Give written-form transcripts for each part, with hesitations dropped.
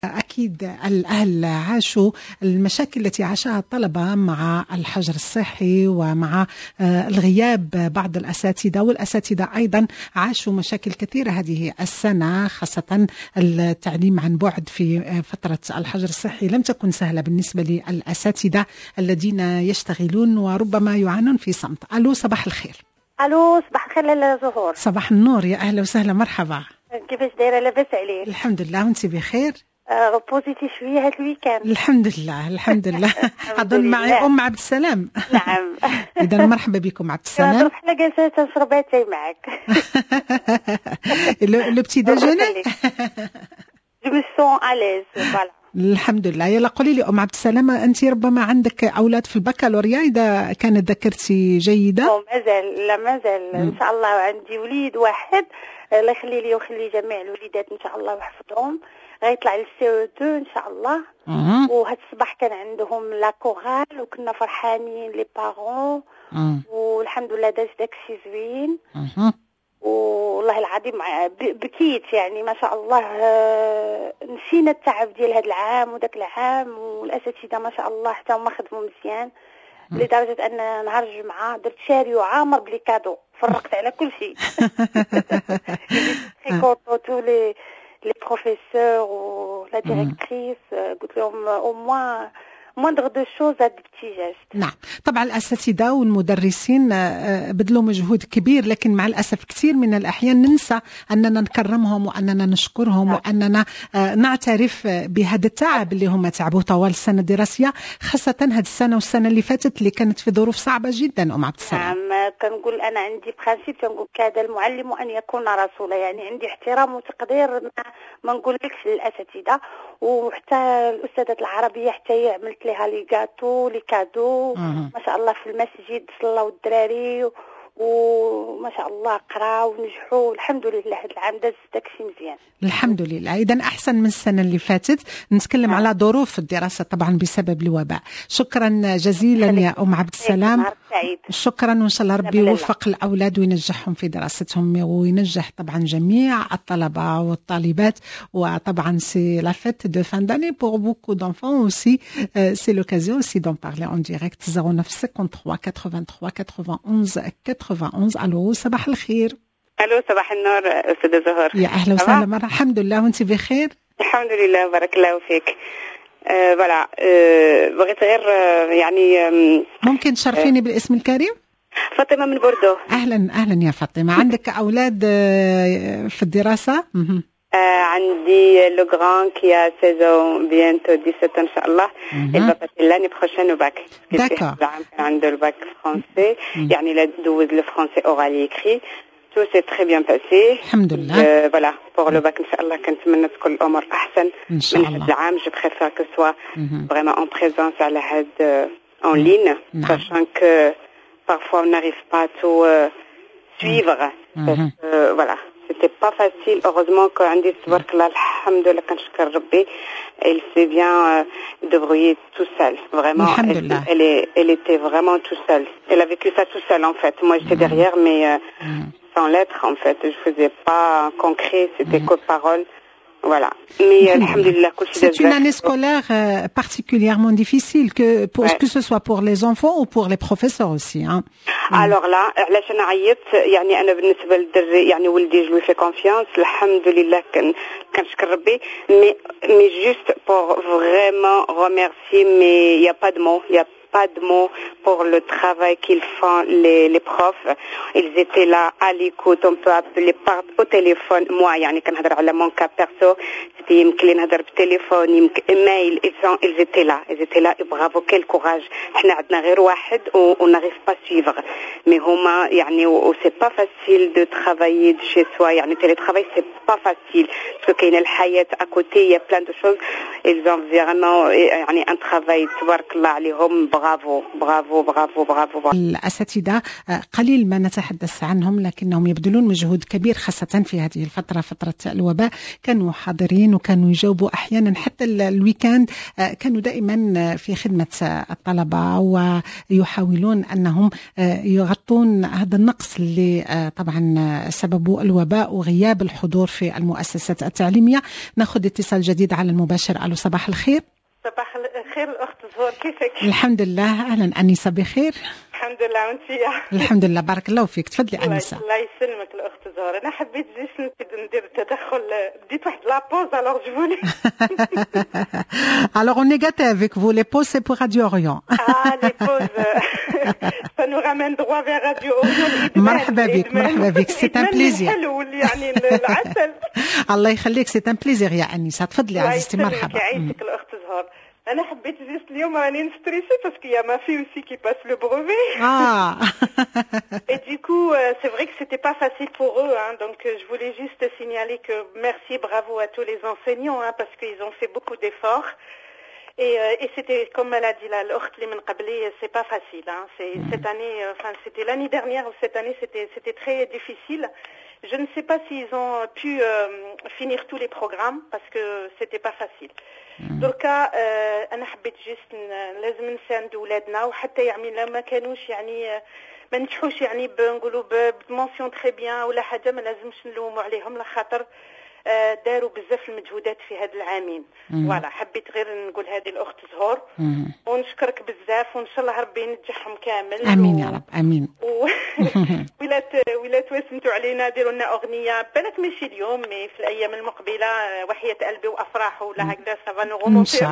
أكيد الأهل عاشوا المشاكل التي عاشها الطلبة مع الحجر الصحي ومع الغياب بعض الأساتذة، والأساتذة أيضا عاشوا مشاكل كثيرة هذه السنة، خاصة التعليم عن بعد في فترة الحجر الصحي لم تكن سهلة بالنسبة للأساتذة الذين يشتغلون وربما يعانون في صمت. ألو، صباح الخير. الو، صباح الخير لاله زهور. صباح النور، يا أهلا وسهلا، مرحبا. كيفاش دايره؟ لاباس عليك؟ الحمد لله، وانت بخير؟ بوزيتي شويه هاد الويكاند. الحمد لله الحمد لله. أظن معي عبد السلام. نعم. إذا مرحبا بكم عبد السلام. حنا جالسين تنشرب اتاي معك. لو بتي ديجوني. جو مي سون اليز فوالا. الحمد لله. يلا قولي لي عبد السلام، أنت ربما عندك أولاد في البكالوريا إذا كانت ذاكرتي جيدة؟ مازال إن شاء الله. عندي وليد واحد، الله يخلي لي ويخلي جميع الوليدات إن شاء الله ويحفظهم، غيطلع للسي او 2 إن شاء الله. وهاد الصباح كان عندهم لا كورال وكنا فرحانين لي بارون، والحمد لله داكشي زوين. والله العظيم بكيت يعني ما شاء الله. نسينا التعب ديال هذا العام وداك العام، والاساتذه ما شاء الله حتى هما خدموا مزيان لدرجه ان نهار الجمعه درت شاريو عامر بلي كادو، فرقت على كل شيء. تو لي بروفيسور ولا ديريكتريس، قلت لهم او موندغ دو شوز هاد الابتجاج. نعم طبعا الأساتذة والمدرسين بذلوا مجهود كبير، لكن مع الأسف كثير من الأحيان ننسى أننا نكرمهم وأننا نشكرهم وأننا نعترف بهذا التعب اللي هم تعبوا طوال السنة الدراسية، خاصة هذه السنة والسنة اللي فاتت اللي كانت في ظروف صعبة جدا. عبد السلام، نعم كنقول أنا عندي برانسيب، كنقول كاد المعلم أن يكون رسولا، يعني عندي احترام وتقدير ما نقولكش للأساتذة، وحتى الأستاذة العربية حتى عملت لها لي غاتو لي كادو ما شاء الله في المسجد، صلاو الدراري وما شاء الله قراو ونجحوا الحمد لله. هذا العام داز داكشي مزيان الحمد لله. إذا أحسن من السنة اللي فاتت. نتكلم على ظروف الدراسة طبعا بسبب الوباء. شكرا جزيلا يا عبد السلام، شكرا، وإن شاء الله ربي يوفق الأولاد وينجحهم في دراستهم وينجح طبعا جميع الطلبة والطالبات. وطبعا سي لا فête de fin d'année pour beaucoup d'enfants aussi. C'est l'occasion aussi d'en parler en direct. 09 53 83 91 91. ألو، صباح الخير. الو، صباح النور استاذه زهر. يا اهلا وسهلا، مرحبا. الحمد لله، وانت بخير؟ الحمد لله، بارك الله فيك. فوالا بغيت غير يعني ممكن تشرفيني بالاسم الكريم؟ فاطمه من بوردو. اهلا اهلا يا فاطمه. عندك اولاد في الدراسه؟ عندي لو غران كي ا 16 بيانتو 17 ان شاء الله. il va passer l'année prochaine au bac. D'accord. كان عنده الباك فرونسي، يعني لا دوز لو فرونسي اورالي écrit. Tout s'est très bien passé. Alhamdulillah. Voilà, pour le bac, Inch'Allah, كنتمنى تكون الأمور أحسن من هذا العام. Je préfère que ce soit vraiment en présence à la HAD en ligne, sachant que parfois on n'arrive pas à tout suivre. Parce que, voilà, c'était pas facile. Heureusement qu'Andy Tbark là, alhamdoulilah, كنشكر ربي, elle s'est bien débrouillée tout seule. Vraiment, elle était vraiment tout seule. Elle a vécu ça tout seule en fait. Moi j'étais derrière, mais sans lettres en fait. Je faisais pas concret, c'était que paroles. Voilà. Mais alhamdoulilah, c'est une année scolaire particulièrement difficile, que ce soit pour les enfants ou pour les professeurs aussi. Hein. Alors là, علاش انا عيطت يعني انا بالنسبه للدري يعني ولدي جو في كونفيانس الحمد لله كنشكر ربي mais juste pour vraiment remercier, mais il y a pas de mots, il y a pas de mots pour le travail qu'ils font les profs. Ils étaient là à l'écoute, on peut appeler au téléphone. Moi يعني كنهضر على mon cas perso, c'était يمكن لي نهضر بالتليفون يمكن ايميل. ils étaient là et bravo, quel courage. احنا عندنا غير واحد on n'arrive pas à suivre, mais هما يعني c'est pas facile de travailler de chez soi. يعني télétravail c'est pas facile parce que كاين الحياة à côté, il y a plein de choses. Ils ont vraiment يعني un travail تبارك الله عليهم. برافو برافو برافو برافو. الأساتذة قليل ما نتحدث عنهم لكنهم يبذلون مجهود كبير خاصة في هذه الفترة، فترة الوباء. كانوا حاضرين وكانوا يجاوبوا أحيانا حتى الويكاند، كانوا دائما في خدمة الطلبة ويحاولون أنهم يغطون هذا النقص اللي طبعا سببه الوباء وغياب الحضور في المؤسسات التعليمية. ناخذ اتصال جديد على المباشر. ألو صباح الخير. صباح الخير الأخت زهور، كيفك؟ الحمد لله. أهلا أنيسة، بخير؟ الحمد لله. وانتي؟ الحمد لله، بارك الله فيك. تفضلي أنيسة. الله يسلمك الأخت زهور. أنا حبيت جيش ندير تدخل، ديت واحد لابوز alors je voulais. Alors on est gâtés avec vous. Les pauses c'est pour Radio Orient. Ah les pauses, ça nous ramène droit vers Radio Orient. مرحبا بك، مرحبا بك. C'est un plaisir. حلو يعني العسل. الله يخليك، c'est un plaisir يا أنيسة. تفضلي عزيزتي، مرحبا. يعيشك الأخت زهور. أنا حبيت جيست اليوم راني نستريسي باسكو يا ما في aussi qui passe le brevet. Ah. Et du coup, c'est vrai que c'était pas facile pour eux, hein, donc je voulais juste signaler que merci, bravo à tous les enseignants, hein, parce qu'ils ont fait beaucoup d'efforts. Et c'était, comme elle a dit là, l'ocht li min qabli, c'est pas facile, hein. C'est cette année, enfin c'était l'année dernière ou cette année, c'était très difficile. Je ne sais pas s'ils ont pu finir tous les programmes parce que c'était pas facile. دركا انا حبيت جيست لازم نساندوا ولادنا، وحتى يعني ما كانوش يعني ما نجحوش يعني بنقولوا بمونسيون تري بيان ولا حاجه، ما لازمش نلوموا عليهم لخاطر داروا بزاف المجهودات في هاد العامين. فوالا حبيت غير نقول هذه الاخت زهور، ونشكرك بزاف، وان شاء الله ربي ينجحهم كامل. امين يا رب، امين. ولا توسمتوا علينا ديروا لنا اغنيه، بالك ماشي اليوم مي في الايام المقبله، وحياه قلبي وافراح ولا هكذا سافا نغومونتي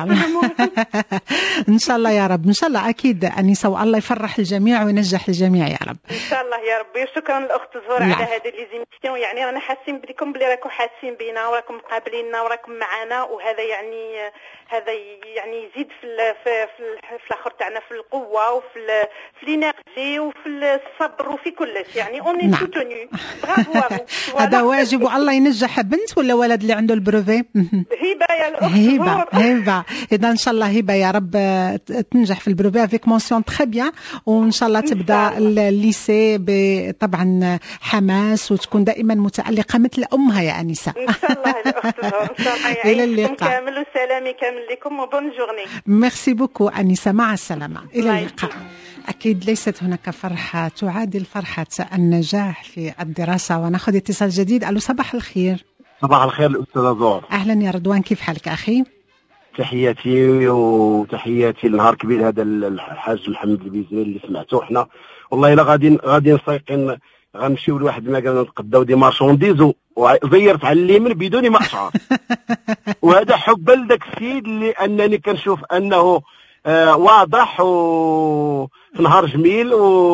ان شاء الله يا رب، ان شاء الله اكيد انيسه، والله يفرح الجميع وينجح الجميع يا رب ان شاء الله يا ربي. شكرا الاخت زهور على هذه ليزيميسيون، يعني رانا حاسين بكم بلي راكم حاسين بينا وراكم قابليننا وراكم معنا، وهذا يعني هذا يعني يزيد في الاخر تاعنا في القوه وفي الانرجي وفي الصبر وفي كلش، يعني اوني سوتوني. برافو. هذا واجب، والله ينجح بنت ولا ولد اللي عنده البروفي. هبه يا الاخت هبه اذا ان شاء الله هبه يا رب تنجح في البروفي افيك مونسيون تري بيان، وان شاء الله تبدا الليسي طبعا حماس وتكون دائما متعلقه مثل امها يا انسه. ان شاء الله الاخت زهور، ان شاء الله يعيشكم كامل وسلامي كامل لكم وبون جورني. ميرسي بوكو انسه، مع السلامه، الى اللقاء. أكيد ليست هناك فرحة تعادل فرحة النجاح في الدراسة. ونأخذ اتصال جديد. ألو صباح الخير. صباح الخير الأستاذة زهور. أهلا يا رضوان، كيف حالك أخي؟ تحياتي وتحياتي لنهار كبير هذا الحاج محمد البيزري اللي سمعته. حنا والله إلا غادي نسيقين غنمشيو لواحد المكان نتقداو دي مارشونديز وزيرت على اليمين بدون ما أشعر. وهذا حبا لذاك السيد اللي أنني كنشوف أنه واضح وفي نهار جميل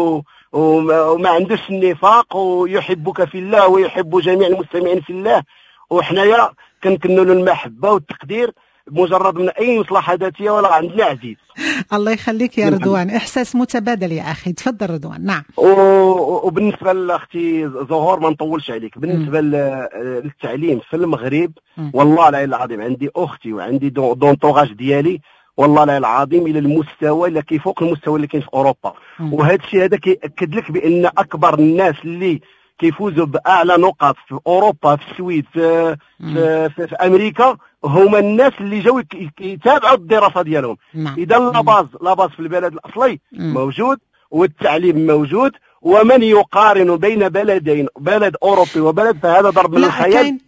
وما عندوش النفاق ويحبك في الله ويحب جميع المستمعين في الله، وحنايا كنكنوا له المحبه والتقدير مجرد من اي مصلحه ذاتيه ولا عندنا عزيز. الله يخليك يا رضوان، احساس متبادل يا اخي. تفضل رضوان. نعم. وبالنسبه لاختي زهور ما نطولش عليك، بالنسبه للتعليم في المغرب والله لا العظيم عندي اختي وعندي دونطوغاج ديالي والله لا العظيم الى المستوى اللي كيفوق المستوى اللي كاين في اوروبا. وهذا الشيء هذا كيأكد لك بان اكبر الناس اللي كيفوزوا باعلى نقاط في اوروبا، في السويد، في امريكا، هما الناس اللي جاوا يتابعوا الدراسه ديالهم. اذا لاباز في البلد الاصلي موجود والتعليم موجود، ومن يقارن بين بلدين، بلد اوروبي وبلد، فهذا ضرب من الخيال.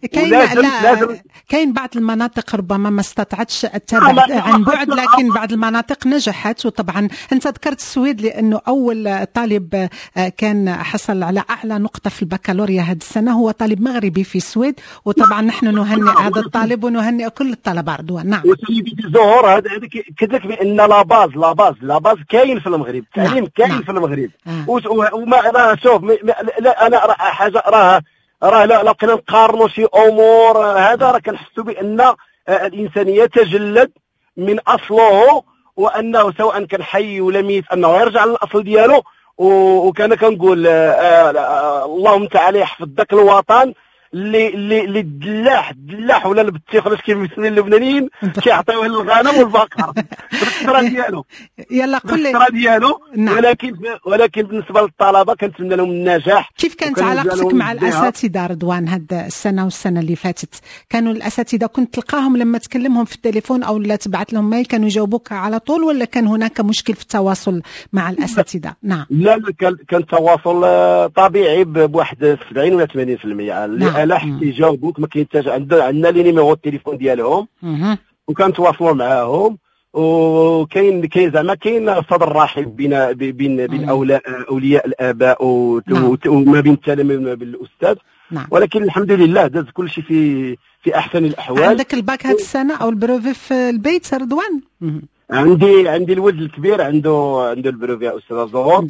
كاين بعض المناطق ربما ما استطاعتش التابع عن بعد، لكن بعض المناطق نجحت. وطبعا انت ذكرت السويد لانه اول طالب كان حصل على اعلى نقطه في البكالوريا هذه السنه هو طالب مغربي في السويد، وطبعا نحن نهنئ هذا الطالب ونهنئ كل الطلبه. رضوان. نعم. وسيدي الزهور هذا كذلك بان لاباز كاين في المغرب، التعليم كاين في المغرب. وما راه شوف لا انا حاجه راه لا بقينا نقارنوا شي امور، هذا راه كنحسوا بان الانسان يتجلد من اصله، وانه سواء كان حي ولا ميت انه يرجع للاصل ديالو. وكان كنقول اللهم تعالى يحفظ ذاك الوطن اللي الدلاح ولا البطيخ ولا كيف يسمي اللبنانيين كيعطيوه للغنم والبقر بالكثره ديالو. يلا قول لي بالكثره ديالو. نعم. ولكن بالنسبه للطلبه كنتمنى لهم النجاح. كيف كانت علاقتك مع الاساتذه رضوان هاد السنه والسنه اللي فاتت؟ كانوا الاساتذه كنت تلقاهم لما تكلمهم في التليفون او لا تبعت لهم ميل كانوا يجاوبوك على طول، ولا كان هناك مشكل في التواصل مع الاساتذه؟ نعم. لا كان تواصل طبيعي بواحد 70 ولا 80%. اللي ألح يجاوبوك، ما كاين حتى عندنا لي نيميرو التليفون ديالهم وكنتواصلوا معاهم. وكاين زعما كاين صدر رحب بين اولياء الاباء وما بين التلاميذ وما بين الاستاذ. نعم. ولكن الحمد لله داز كل شيء في احسن الاحوال. عندك الباك هذه السنه او البروفي في البيت رضوان؟ عندي الولد الكبير عنده البروفي استاذه زهور.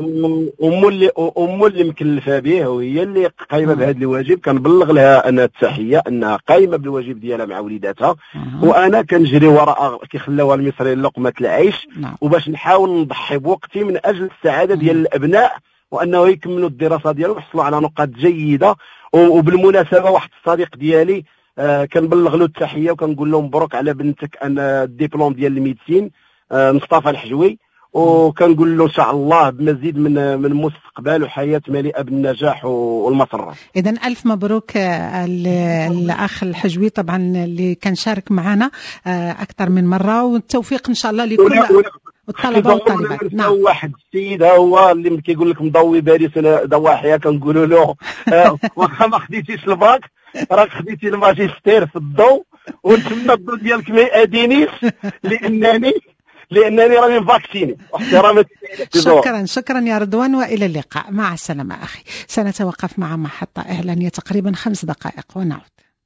امه اللي مكلفه به وهي اللي قايمه بهذا الواجب. كنبلغ لها انا التحيه انها قايمه بالواجب ديالها مع وليداتها. وانا كنجري وراء كيخلاوها المصريين لقمه العيش. وباش نحاول نضحي بوقتي من اجل السعاده ديال الابناء وانه يكملوا الدراسه ديالهم ويحصلوا على نقاط جيده. وبالمناسبه واحد الصديق ديالي كنبلغ له التحيه وكنقول له مبروك على بنتك انا الدبلوم ديال الميديسين مصطفى الحجوي. وكنقول له ان شاء الله بمزيد من مستقبل وحياه مليئه بالنجاح والمسره. اذا الف مبروك الاخ الحجوي طبعا اللي كان شارك معنا اكثر من مره، والتوفيق ان شاء الله لكل الطلبه والطالبات. نعم. واحد السيد هو اللي كيقول لك مضوي باريس ضواحيه كنقولوا له واخا ما خديتيش الباك راك خديتي الماجستير في الضوء، ونتمنى الضوء ديالك ما يأذينيش لانني راني مفاكسيني. واحترامي. شكرا يا رضوان، والى اللقاء. مع السلامه اخي. سنتوقف مع محطه اعلانيه تقريبا 5 دقائق ونعود.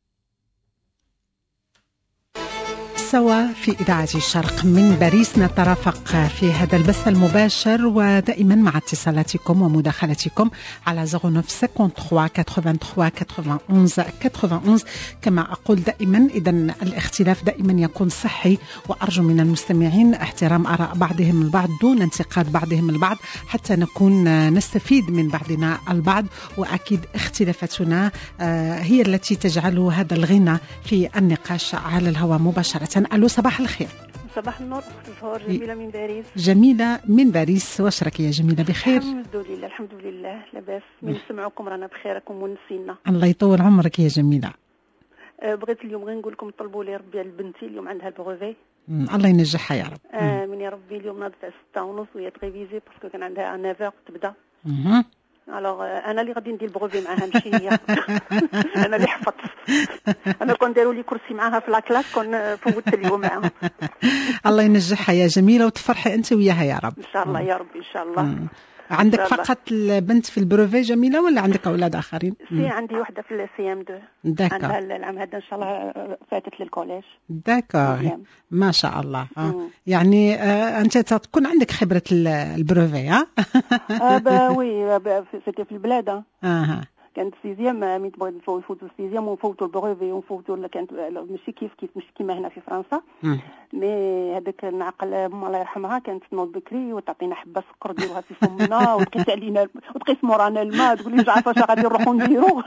سوا في إذاعة الشرق من باريس نترافق في هذا البث المباشر، ودائما مع اتصالاتكم ومداخلتكم على 0953 83 91 كما أقول دائما. إذا الاختلاف دائما يكون صحي، وأرجو من المستمعين احترام آراء بعضهم البعض دون انتقاد بعضهم البعض حتى نكون نستفيد من بعضنا البعض. وأكيد اختلافاتنا هي التي تجعل هذا الغنى في النقاش على الهواء مباشرة. ألو صباح الخير. صباح النور أخت زهور. جميلة من باريس. جميلة من باريس، واش راكي يا جميلة بخير؟ الحمد لله لاباس. من نسمعكم رانا بخيركم ونسينا. الله يطول عمرك يا جميلة. بغيت اليوم غير نقول لكم طلبوا لي ربي على بنتي اليوم عندها البروفي. الله ينجحها يا رب. من يا ربي. اليوم ناضت على 6:30 وهي تريفيزي باسكو كان عندها 9 تبدا. الوغ انا اللي غادي ندير البروفي معاها ماشي هي. انا اللي حفظت. انا كون داروا لي كرسي معاها في لاكلاس كون فوتت اليوم معاها. الله ينجحها يا جميله وتفرحي انت وياها يا رب. ان شاء الله يا ربي ان شاء الله. عندك فقط البنت في البروفي جميله ولا عندك اولاد اخرين؟ عندي واحده في السي ام 2. عندها العام هذا ان شاء الله فاتت للكوليج. داكور ما شاء الله. يعني انت تكون عندك خبره البروفي ها؟ وي سيتي في البلاد. كانت سيزيام مين تبغي نفوتوا السيزيام ونفوتوا البروفي ونفوتوا كانت ماشي كيف مش كيما هنا في فرنسا. مي هذاك العقل الله يرحمها كانت تنوض بكري وتعطينا حبه سكر نديروها في فمنا وتقيس علينا وتقيس مورانا الماء تقول لي عارفه اش غادي نروحوا نديروا.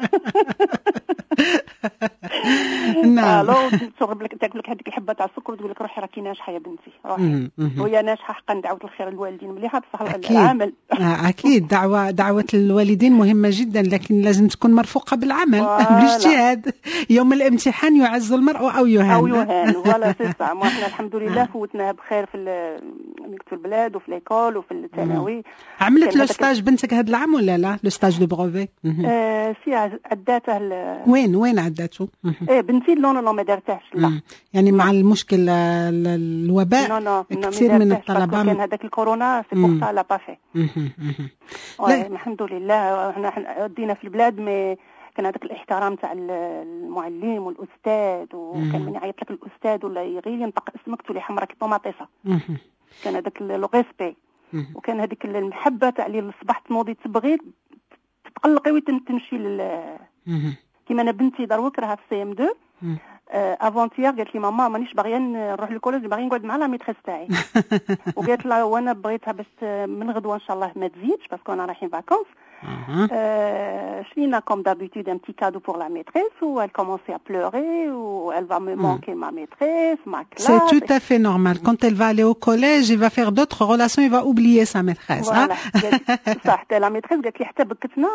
نعم. لو تصغر لك تاكل لك هذيك الحبه تاع السكر تقول لك روحي راكي ناجحه يا بنتي روحي. وهي ناجحه حقا. دعوه الخير للوالدين مليحه بصح العمل. اكيد دعوه الوالدين مهمه جدا، لكن لازم تكون مرفوقه بالعمل بالاجتهاد. يوم الامتحان يعز المرء او يهان. فوالا سي صح. احنا الحمد لله فوتناها بخير في البلاد وفي ليكول وفي الثانوي. عملت لو ستاج بنتك هذا العام ولا لا؟ لو ستاج دو بروفي سي عداته وين عداته؟ بنتي لا ما دارتهاش. لا يعني مع المشكل الوباء كثير من الطلبه كان هذاك الكورونا سي بور سا لا با في. الحمد لله احنا دينا في البلاد مي كان هذاك الاحترام تاع المعلم والاستاذ، وكان من يعيط لك الاستاذ ولا غير ينطق اسمك تولي حمراك الطوماطيسه. كان هذاك لو ريسبي، وكان هذيك المحبه تاع اللي الصباح تنوضي تبغي تقلقي وتمشي كيما انا بنتي دروك راها في سي ام 2. افونتيير قالت لي ماما مانيش باغيه نروح للكوليج، باغيه نقعد مع لا ميتريس تاعي. وقالت لها وانا بغيتها باش من غدوه ان شاء الله ما تزيدش باسكو انا رايحين فاكونس. شرينا comme d'habitude un petit cadeau pour la maîtresse où elle commençait à pleurer où elle va me manquer ma maîtresse, ma classe. C'est tout à fait normal. Quand elle va aller au collège, il va faire d'autres relations, il va oublier sa maîtresse. Voilà. صح la maîtresse قالت لي حتى بكتنا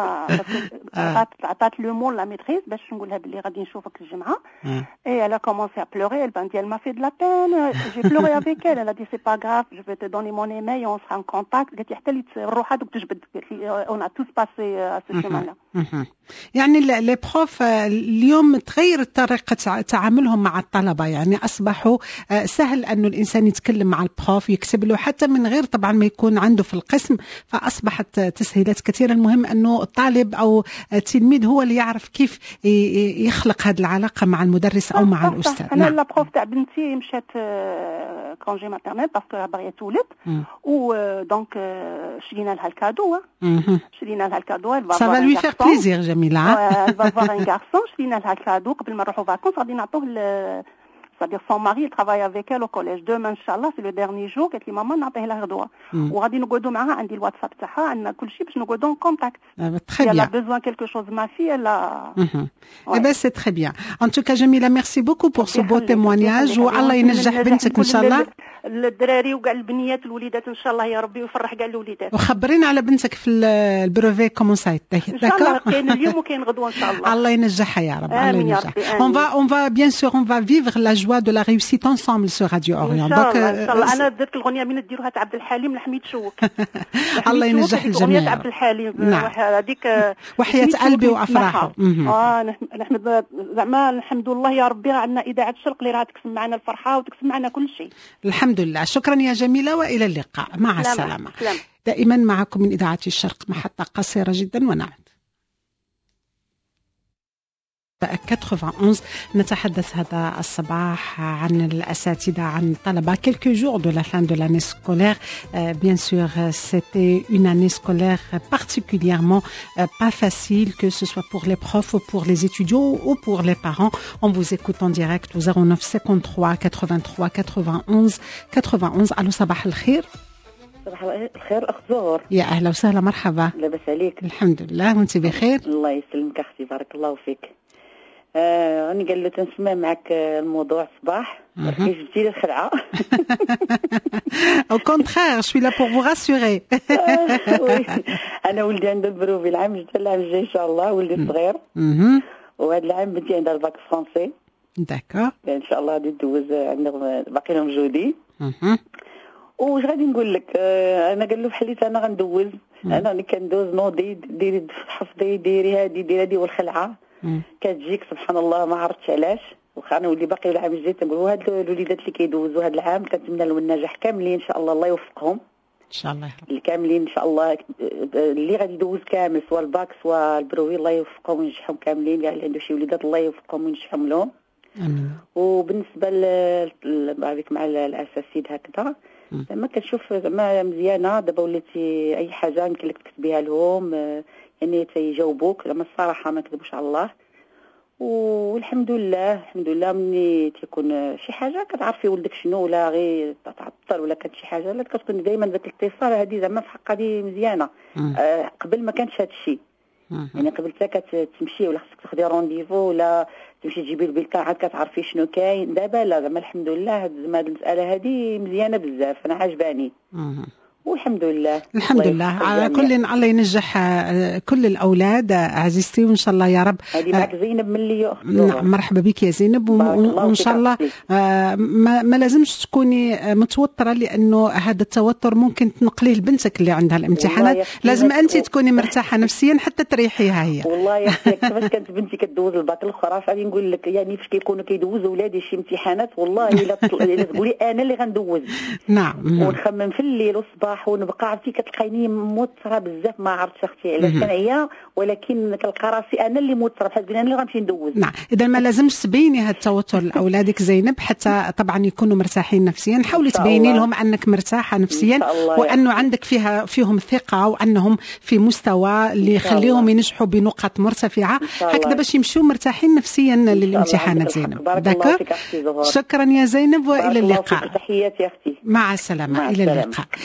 عطات le mot la maîtresse باش نقولها بلي غادي نشوفك الجمعة. Et elle a commencé à pleurer, elle m'a fait de la peine, j'ai pleuré avec elle, elle a dit c'est pas grave, je vais te donner mon email, on sera en contact. قالت لي حتى اللي تروح هذوك تجبد. On a tous passé à ce chemin-là. يعني لي بروف اليوم تغيرت طريقة تعاملهم مع الطلبة، يعني أصبحوا سهل أنه الإنسان يتكلم مع البروف يكتب له حتى من غير طبعا ما يكون عنده في القسم، فأصبحت تسهيلات كثيرة. المهم أنه الطالب أو التلميذ هو اللي يعرف كيف يخلق هذه العلاقة مع المدرس أو مع الأستاذ. أنا لا بروف تاع بنتي مشات كونجي ماتيرنال باسكو باغية تولد ودونك شرينا لها الكادو. شرينا لها الكادو. Ça va lui faire plaisir, Jamila. Elle va voir un garçon. شرينا لها الكادو قبل ما نروحوا فاكونس غادي نعطوه c'est-à-dire son mari il travaille avec elle au collège. Demain inchallah c'est le dernier jour. قالت لي ماما نعطيه لها غدوه وغادي نقعدوا معاها. عندي الواتساب تاعها عندنا كل شيء باش نقعدوا en contact. Très bien. Elle a besoin de quelque chose ma fille elle a. Eh ben c'est très bien. En tout cas Jamila merci beaucoup pour ce beau témoignage والله ينجح بنتك ان شاء الله. الدراري وكاع البنيات الوليدات ان شاء الله يا ربي ويفرح كاع الوليدات. وخبرينا على بنتك في البروفي كومون سايت. ان شاء الله كاين اليوم وكاين غدوه ان شاء الله. الله ينجحها يا رب. الله ينجحها. On va bien sûr on va vivre la joie de la réussite ensemble sur Radio Orient. Donc ان شاء الله انا درت الغنيه من ديروها تاع عبد الحليم لحميد شوك. الله ينجح الجميع. اغنيه عبد الحليم هذيك وحياة قلبي وافراحه. نحمد زعما الحمد لله يا ربي عندنا اذاعه الشرق اللي راه تقسم معنا الفرحه وتقسم معنا كل شيء. الحمد لله. شكرا يا جميلة والى اللقاء. مع السلامه. دائما معكم من اذاعه الشرق محطه قصيره جدا ونعود. 91 نتحدث هذا الصباح عن الأساتذة عن الطلبة quelques jours de la fin de l'année scolaire. Bien sûr c'était une année scolaire particulièrement pas facile, que ce soit pour les profs ou pour les étudiants ou pour les parents. On vous écoute en direct au 09 53 83 91 91. Allô صباح الخير. صباح الخير أخت زهور. يا أهلا وسهلا مرحبا. لاباس عليك؟ الحمد لله وانت بخير. الله يسلمك أختي بارك الله فيك. أنا قال له تنسمع معك الموضوع صباح كيف جبتي لي الخلعة. Au contraire, je suis là pour vous rassurer. أنا ولدي عنده البروفي العام الجاي إن شاء الله، ولدي صغير. وهذا العام بنتي عندها الباك فرونسي. داكور. إن شاء الله غادي تدوز عندهم باقي لهم جودي. واش غادي نقول لك انا قال له بحاليت انا غندوز انا اللي كندوز نوضي ديري حفظي ديري هذه والخلعه كتجيك سبحان الله ما عرفتش علاش. واخا انا ولي باقي العام الجاي تنقول هاد الوليدات اللي كيدوزوا هذا العام كنتمنى لهم النجاح كاملين ان شاء الله. الله يوفقهم ان شاء الله الكاملين ان شاء الله. اللي غادي يدوز كامل سواء الباك سواء البروفي الله يوفقهم وينجحهم كاملين. يعني اللي عنده شي وليدات الله يوفقهم وينجحهم لهم. وبالنسبه هذيك مع الاساسيد هكذا زعما كنشوف زعما مزيانه. دابا وليتي اي حاجه يمكن لك تكتبيها لهم يعني تيجاوبوك زعما الصراحه ما نكذبوش على الله. والحمد لله الحمد لله ملي تيكون شي حاجه كتعرفي ولدك شنو ولا غير تعطل ولا كانت شي حاجه لا كتكون دائما ذاك الاتصال هذه زعما في حق هذه مزيانه. قبل ما كانش هذا الشيء يعني قبل حتى كتمشي ولا خصك تاخدي رونديفو ولا تمشي تجيبي البلكان عاد كتعرفي شنو كاين. دابا لا زعما الحمد لله زعما هذه المساله هذه مزيانه بزاف انا عجباني. والحمد لله الحمد لله على كل. الله ينجح كل الاولاد عزيزتي وان شاء الله يا رب. هذه معك زينب من لي اخت. نعم مرحبا بك يا زينب وان شاء الله ما لازمش تكوني متوتره لانه هذا التوتر ممكن تنقليه لبنتك اللي عندها الامتحانات. لازم انت تكوني مرتاحه نفسيا حتى تريحيها هي. والله يا اختي كيفاش كانت بنتي كدوز الباك الاخرى غادي نقول لك يعني فاش كيكونوا كيدوزوا ولادي شي امتحانات والله الا تقولي انا اللي غندوز. نعم ونخمم في الليل والصباح ونبقى عرفتي كتلقيني موتره بزاف ما عرفتش اختي علاش كنعيا ولكن كنلقى راسي انا اللي موتره بحال انا اللي غنمشي ندوز. نعم اذا ما لازمش تبيني هذا التوتر لاولادك زينب حتى طبعا يكونوا مرتاحين نفسيا. حاولي تبيني لهم انك مرتاحه نفسيا وانه عندك فيهم ثقه وانهم في مستوى اللي يخليهم ينجحوا بنقاط مرتفعه هكذا باش يمشوا مرتاحين نفسيا للامتحانات. زينب داكور. شكرا يا زينب والى اللقاء. تحياتي اختي. مع السلامه الى اللقاء.